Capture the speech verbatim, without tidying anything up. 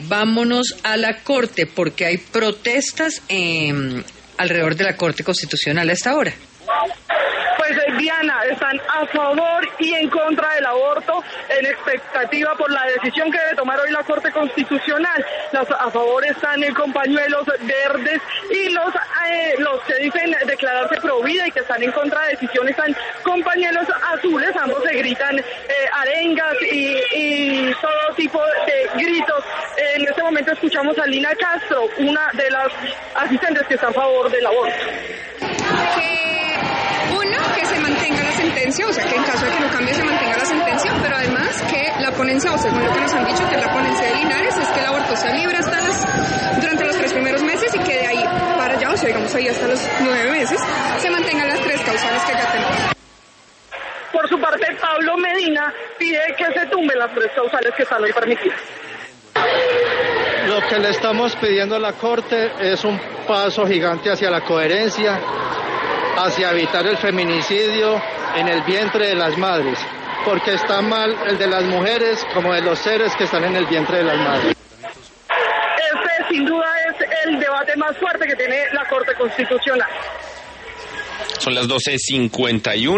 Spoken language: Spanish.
Vámonos a la Corte, porque hay protestas eh, alrededor de la Corte Constitucional a esta hora. Pues Diana, están a favor y en contra del aborto, en expectativa por la decisión que debe tomar hoy la Corte Constitucional. Los a favor están eh, con pañuelos verdes y los eh, los que dicen declararse pro vida y que están en contra de decisión están con pañuelos azules. Ambos se gritan eh, arengas y, y todo tipo de gritos. En este momento escuchamos a Lina Castro, una de las asistentes que está a favor del aborto. Que se mantenga la sentencia, o sea que en caso de que no cambie se mantenga la sentencia, pero además que la ponencia, o según lo que nos han dicho, que es la ponencia de Linares, es que el aborto sea libre hasta las, durante los tres primeros meses y que de ahí para allá, o sea digamos ahí hasta los nueve meses, se mantengan las tres causales que ya tenemos. Por su parte, Pablo Medina pide que se tumben las tres causales que están hoy permitidas. Lo que le estamos pidiendo a la Corte es un paso gigante hacia la coherencia, hacia evitar el feminicidio en el vientre de las madres, porque está mal el de las mujeres como de los seres que están en el vientre de las madres. Este sin duda es el debate más fuerte que tiene la Corte Constitucional. Son las doce cincuenta y uno.